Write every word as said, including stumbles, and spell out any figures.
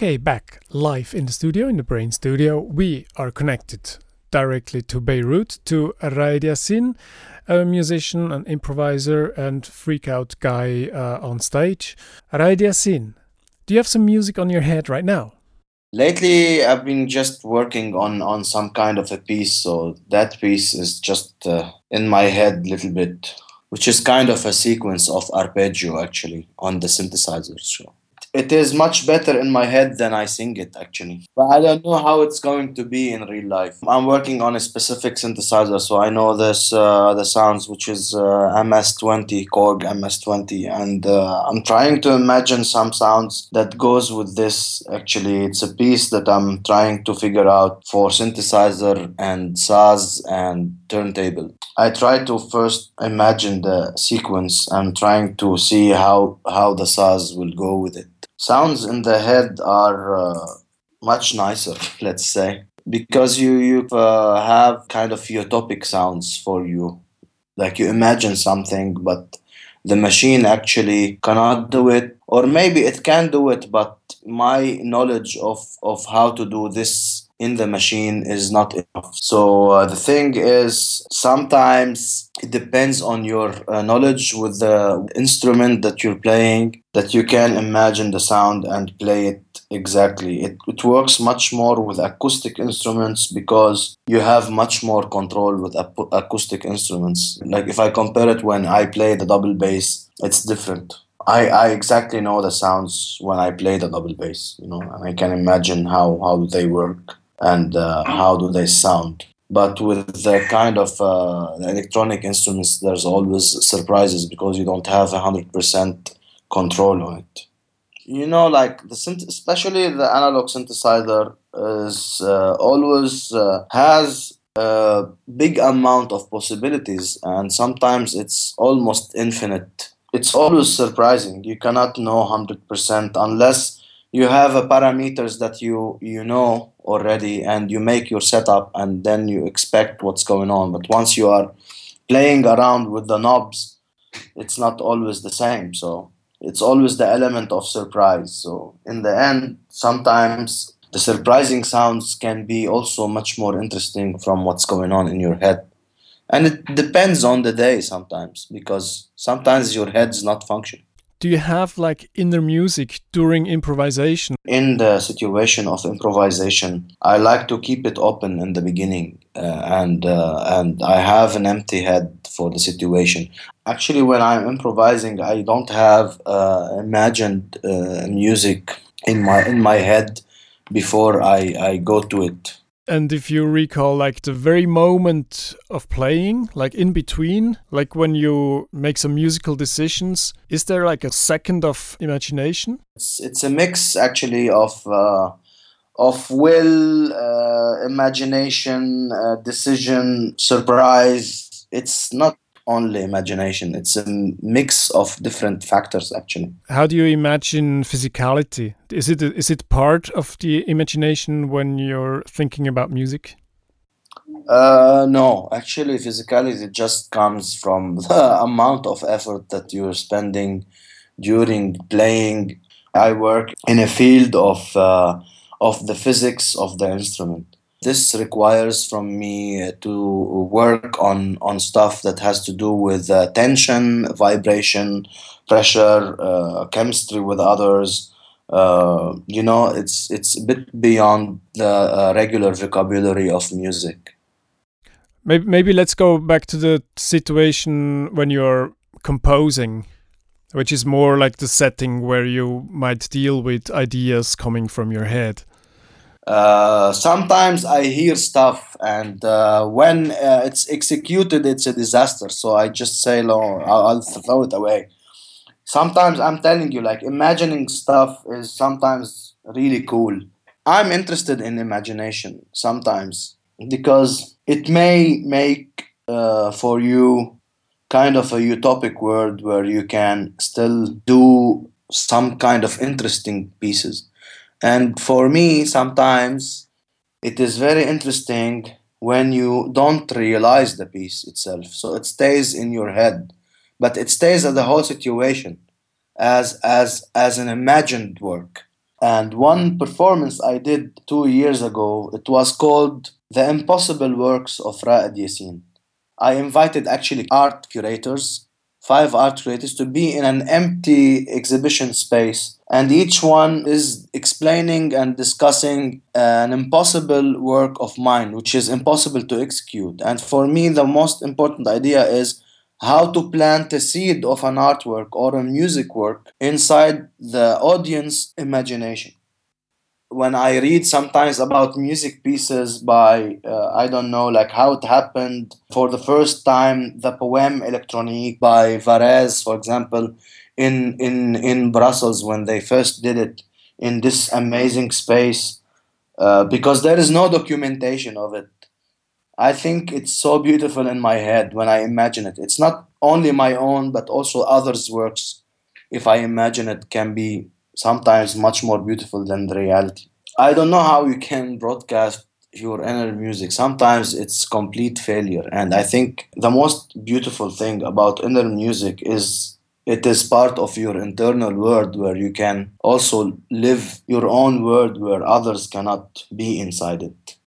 Okay, back live in the studio, in the Brain Studio. We are connected directly to Beirut, to Raed Yassin, a musician, an improviser, and freak out guy uh, on stage. Raed Yassin, do you have some music on your head right now? Lately, I've been just working on, on some kind of a piece, so that piece is just uh, in my head a little bit, which is kind of a sequence of arpeggio actually on the synthesizer. So it is much better in my head than I sing it actually. But I don't know how it's going to be in real life. I'm working on a specific synthesizer, so I know this uh, the sounds, which is uh, M S twenty, Korg M S twenty, and uh, I'm trying to imagine some sounds that goes with this. Actually, it's a piece that I'm trying to figure out for synthesizer and saz and turntable. I try to first imagine the sequence and trying to see how how the saz will go with it. Sounds in the head are uh, much nicer, let's say, because you you uh, have kind of utopic sounds for you, like you imagine something, but the machine actually cannot do it, or maybe it can do it, but my knowledge of of how to do this in the machine is not enough. So uh, the thing is, sometimes it depends on your uh, knowledge with the instrument that you're playing, that you can imagine the sound and play it exactly. It, it works much more with acoustic instruments because you have much more control with ap- acoustic instruments. Like if I compare it when I play the double bass, it's different. I, I exactly know the sounds when I play the double bass, you know, and I can imagine how, how they work and uh, how do they sound. But with the kind of uh, electronic instruments, there's always surprises because you don't have one hundred percent control on it. You know, like the synth- especially the analog synthesizer is uh, always uh, has a big amount of possibilities, and sometimes it's almost infinite. It's always surprising. You cannot know one hundred percent unless you have a parameters that you you know already, and you make your setup and then you expect what's going on. But once you are playing around with the knobs, it's not always the same. So it's always the element of surprise. So in the end, sometimes the surprising sounds can be also much more interesting from what's going on in your head. And it depends on the day sometimes, because sometimes your head's not functioning. Do you have like inner music during improvisation? In the situation of improvisation, I like to keep it open in the beginning, uh, and uh, and I have an empty head for the situation. Actually, when I'm improvising, I don't have uh, imagined uh, music in my in my head before I, I go to it. And if you recall, like the very moment of playing, like in between, like when you make some musical decisions, is there like a second of imagination? It's it's a mix actually of uh, of will, uh, imagination, uh, decision, surprise. It's not only imagination. It's a mix of different factors actually. How do you imagine physicality? Is it is it part of the imagination when you're thinking about music? Uh, no, actually, physicality just comes from the amount of effort that you're spending during playing. I work in a field of uh, of the physics of the instrument. This requires from me uh, to work on on stuff that has to do with uh, tension, vibration, pressure, uh, chemistry with others. Uh, you know, it's it's a bit beyond the uh, regular vocabulary of music. Maybe maybe let's go back to the situation when you're composing, which is more like the setting where you might deal with ideas coming from your head. Uh, sometimes I hear stuff, and uh, when uh, it's executed, it's a disaster. So I just say, "No, I'll, I'll throw it away." Sometimes I'm telling you, like imagining stuff is sometimes really cool. I'm interested in imagination sometimes because it may make uh, for you kind of a utopic world where you can still do some kind of interesting pieces. And for me, sometimes it is very interesting when you don't realize the piece itself. So it stays in your head, but it stays as the whole situation as as as an imagined work. And one performance I did two years ago, it was called The Impossible Works of Ra'ad Yassin. I invited actually art curators, five art curators, to be in an empty exhibition space. And each one is explaining and discussing an impossible work of mine, which is impossible to execute. And for me, the most important idea is how to plant a seed of an artwork or a music work inside the audience imagination. When I read sometimes about music pieces by, uh, I don't know, like how it happened for the first time, the poem Electronique by Varese, for example, in, in, in Brussels when they first did it in this amazing space, uh, because there is no documentation of it. I think it's so beautiful in my head when I imagine it. It's not only my own, but also others' works. If I imagine it, can be sometimes much more beautiful than the reality. I don't know how you can broadcast your inner music. Sometimes it's complete failure. And I think the most beautiful thing about inner music is it is part of your internal world where you can also live your own world where others cannot be inside it.